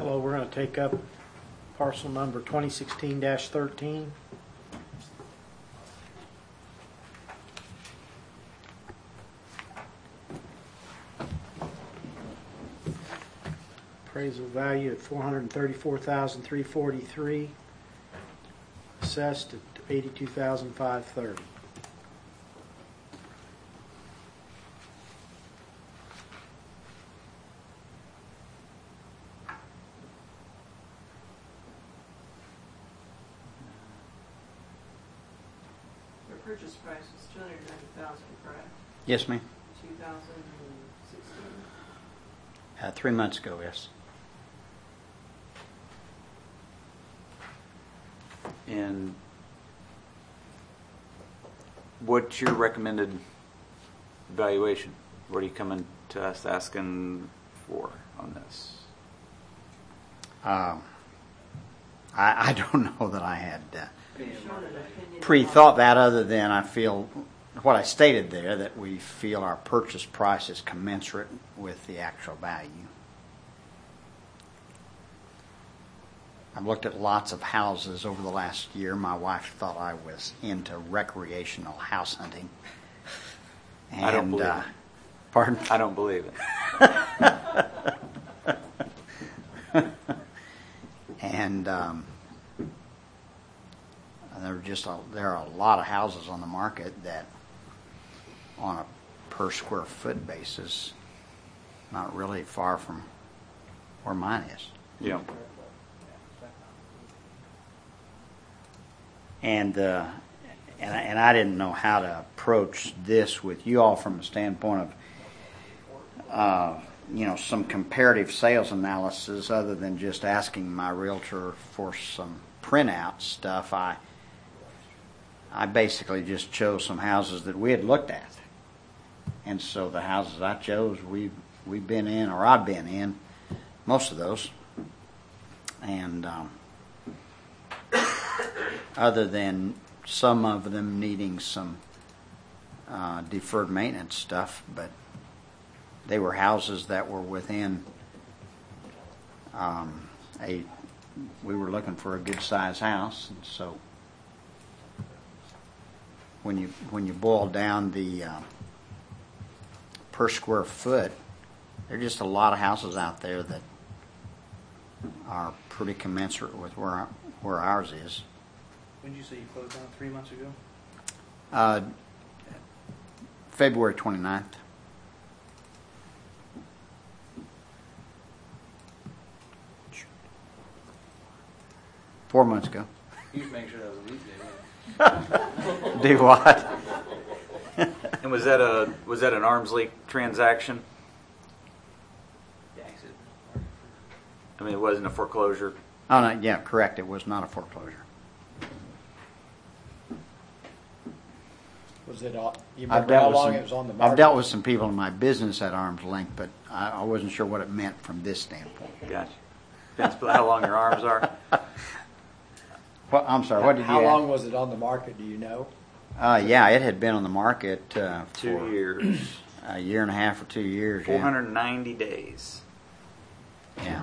Buffalo, we're going to take up parcel number 2016-13. Appraisal value at $434,343. Assessed at $82,530. Your purchase price was $290,000, correct? Yes, ma'am. 2016. 3 months ago, yes. And what's your recommended valuation? What are you coming to us asking for on this? I don't know that I had You've shown an opinion pre-thought that, other than I feel what I stated there, that we feel our purchase price is commensurate with the actual value. I've looked at lots of houses over the last year. My wife thought I was into recreational house hunting. And, I don't believe it. Pardon? I don't believe it. And there are a lot of houses on the market that, on a per square foot basis, not really far from where mine is. Yeah. And I didn't know how to approach this with you all from a standpoint of some comparative sales analysis, other than just asking my realtor for some printout stuff. I basically just chose some houses that we had looked at, and so the houses I chose, we've been in, or I've been in most of those, and other than some of them needing some deferred maintenance stuff, but they were houses that were within we were looking for a good size house, and so when you boil down the per square foot, there are just a lot of houses out there that are pretty commensurate with where ours is. When did you say you closed down 3 months ago? February 29th. Four months ago. You just make sure that was a leap day. Do what? And was that an arm's length transaction? Yeah, he said. I mean, it wasn't a foreclosure. Oh no, yeah, correct. It was not a foreclosure. Was it? You remember how long it was on the market? I've dealt with some people in my business at arm's length, but I wasn't sure what it meant from this standpoint. Gotcha. Depends how long your arms are. Well, I'm sorry. What did you? How long was it on the market? Do you know? Yeah, it had been on the market 2 for years. a year and a half or 2 years. 490 days. Yeah.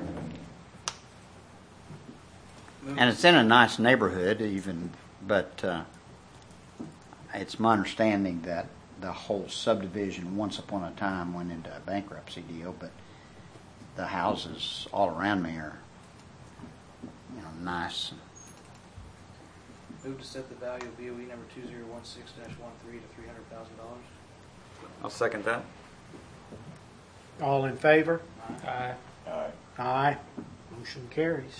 And it's in a nice neighborhood, even, but it's my understanding that the whole subdivision, once upon a time, went into a bankruptcy deal. But the houses all around me are, nice. Move to set the value of BOE number 2016-13 to $300,000. I'll second that. All in favor? Aye. Aye. Aye. Motion carries.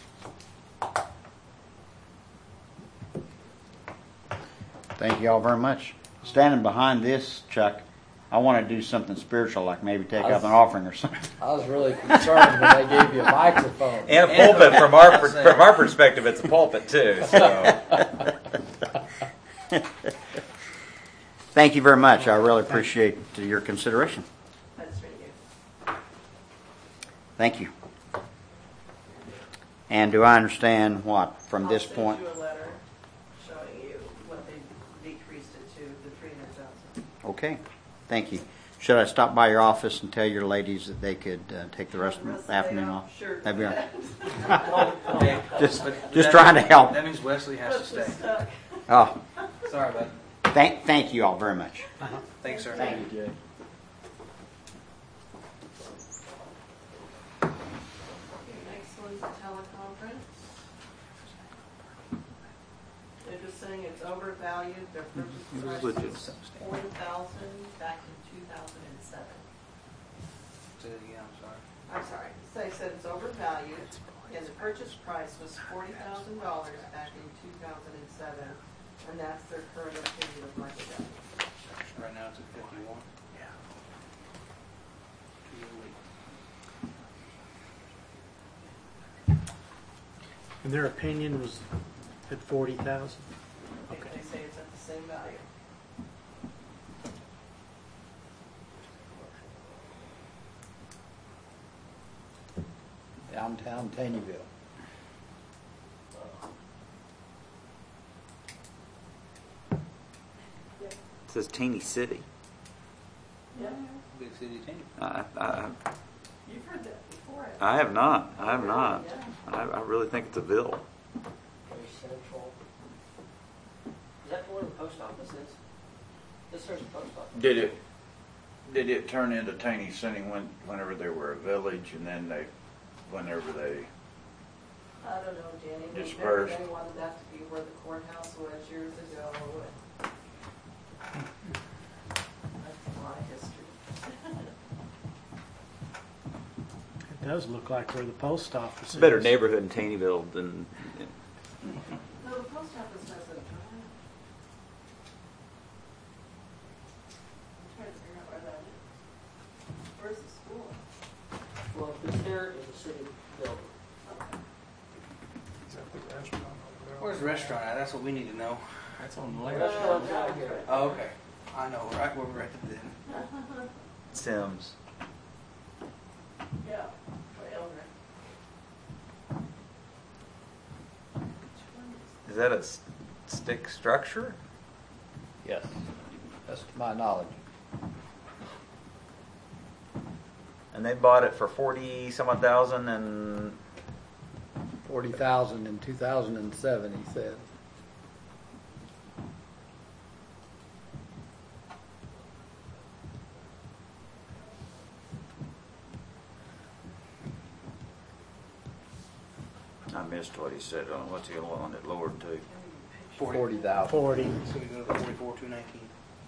Thank you all very much. Standing behind this, Chuck, I want to do something spiritual, like maybe take up an offering or something. I was really concerned when they gave you a microphone. And a pulpit from our perspective, it's a pulpit too. So. Thank you very much. I really appreciate your consideration. That's right here. Thank you. And do I understand what from this point? I'll send you a letter showing you what they decreased it to, the $300,000. Okay. Thank you. Should I stop by your office and tell your ladies that they could take the rest of the afternoon off? Sure. That'd be all right. Okay. Just But trying to help. That means Wesley has to What's stay. stuck? Oh, Sorry, bud. thank you all very much. Thanks, sir. Thank you, Jay. Okay, next one's a teleconference. They're just saying it's overvalued, their purchase price legit. was $40,000 back in 2007. Say it again, I'm sorry. I'm sorry, they said it's overvalued, and the purchase price was $40,000 back in 2007, and that's their current opinion of market value. Right now it's at 51. Yeah. 2 a week. And their opinion was at 40,000? They say it's at the same value. Downtown Taneyville. It says Taney City. Yeah, Big city team. you've heard that before. I have not. I have not. Yeah. I really think it's a Ville. Very central. Is that where the post office is? This there's a post office. Did it turn into Taney City whenever they were a village, and then whenever they? I don't know, Danny. Dispersed. They wanted that to be where the courthouse was years ago. That's a lot of history. It does look like where the post office It's is. a better neighborhood in Taneyville than. No, the post office doesn't. I'm trying to figure out where that is. Where's the school? Well, if it's there, it's a city building. Where's the restaurant at? That's what we need to know. That's on the restaurant's right here. Oh, okay. I know, right where we're at then. Sims. Yeah, way over it. Which one is Is that a stick structure? Yes. That's to my knowledge. And they bought it for 40 some odd thousand and 40,000 in 2007, he said. I missed what he said on what's the one that lowered to. 40,000. 40. So we go to 44, 219.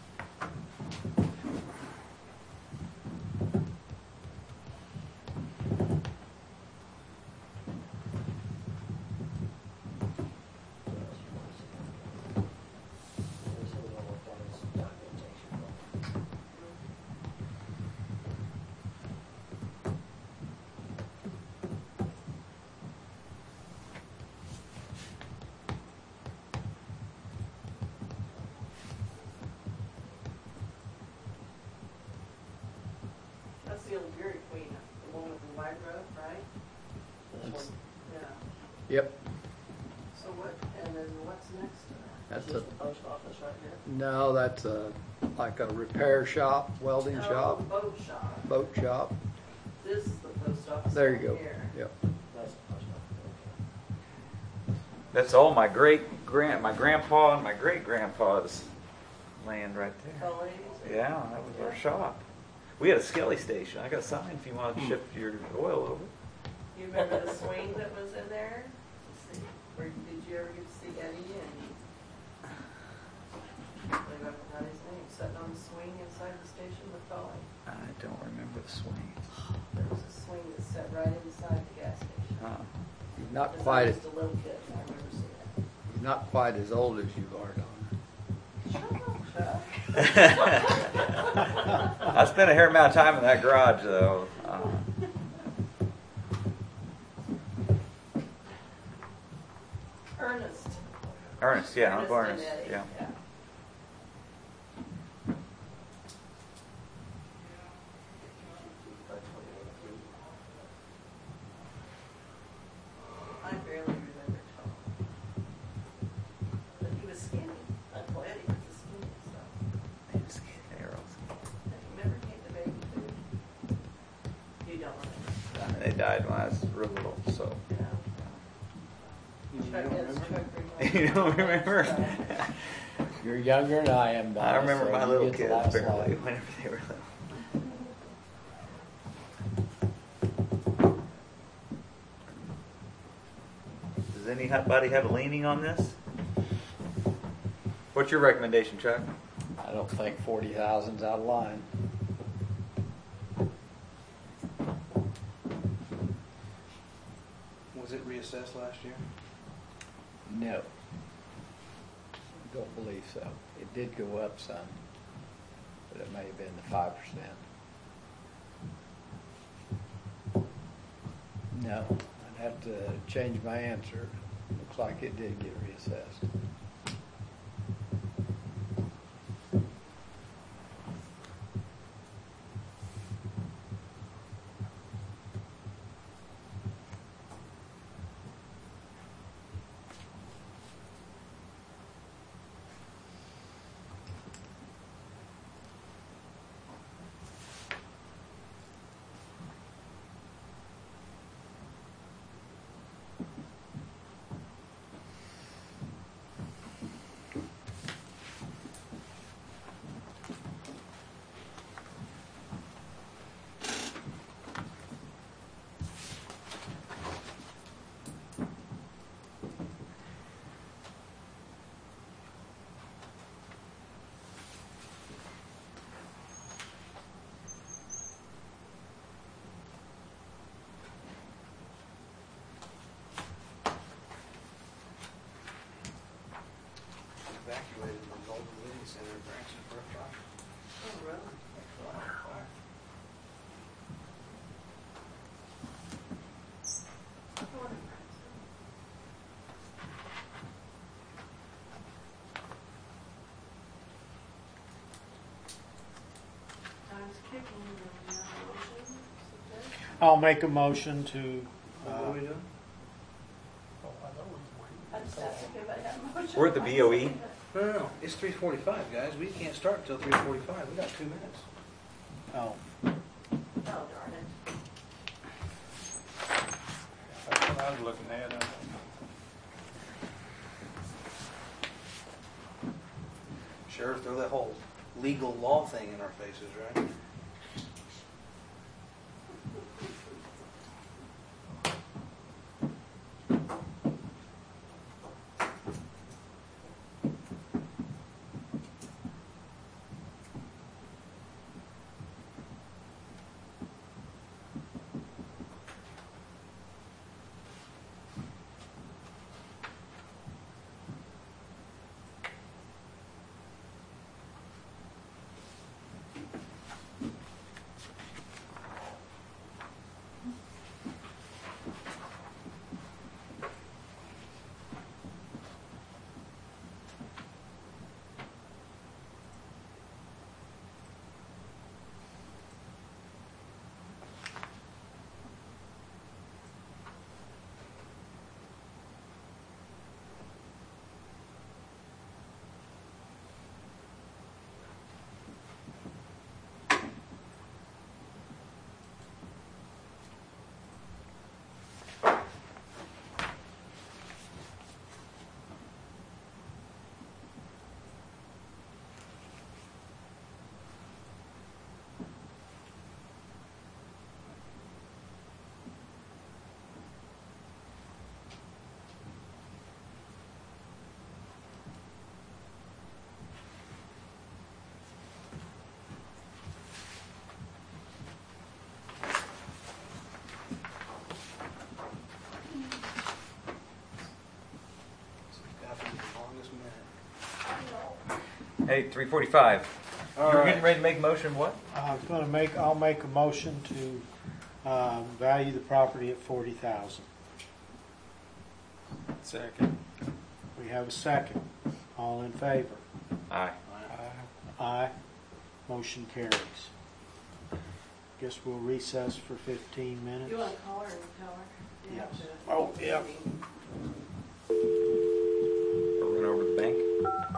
That's the old Dairy Queen, the one with the wide road, right? That's- Yeah. Yep. So what, and then what's next to that? That's This a, is the post office right here. no, that's like a repair shop, welding Oh, shop, boat shop. boat shop. This is the post office. There you down go. here. Yep. That's the post office. that's all my grandpa and my great grandpa's land right there. Oh, ladies. Yeah, that was our shop. We had a Skelly station. I got a sign if you want to ship your oil over. You remember the swing that was in there? Let's see, where, did you ever get to see Eddie and, I forgot his name, sitting on the swing inside the station with Dolly? I don't remember the swing. There was a swing that sat right inside the gas station. Huh. He's not 'Cause quite I as, was just a little kid, and I remember seeing it. he's not quite as old as you are, Donna. Chuck. I spent a fair amount of time in that garage, though. Ernest. Ernest, yeah, Ernest Uncle and Ernest, Eddie, yeah. I barely remember Tom. But he was skinny. Uncle Eddie was the skinny stuff. Arrows. And he never came died when I was real little, so. You Chuck, don't yes, remember? Chuck You don't remember? You're younger than I am, Bob. I remember so my you little get the kids last barely, laugh. whenever they were little. Does anybody have a leaning on this? What's your recommendation, Chuck? I don't think 40,000's out of line. Was it reassessed last year? No. Don't believe so. It did go up some, but it may have been the 5%. No, I'd have to change my answer. Looks like it did get reassessed. Evacuated the Golden Living Center in Branson for a fire. Oh, really? Time's kicking, and we have a motion, is it there? I'll make a motion to, What are we doing? I just asked if anybody had a motion. We're at the BOE. No. It's 3:45, guys. We can't start until 3:45. We got 2 minutes. oh, Oh, darn it. That's what I was looking at. Sheriff, throw that whole legal law thing in our faces, right? Hey, 3:45. All You're right. getting ready to make a motion, what? I'll make a motion to value the property at 40,000. Second. We have a second. All in favor? Aye. Aye. Motion carries. Guess we'll recess for 15 minutes. You want to call her and tell her? You have Yes. to- Oh, yeah. Or run over to the bank.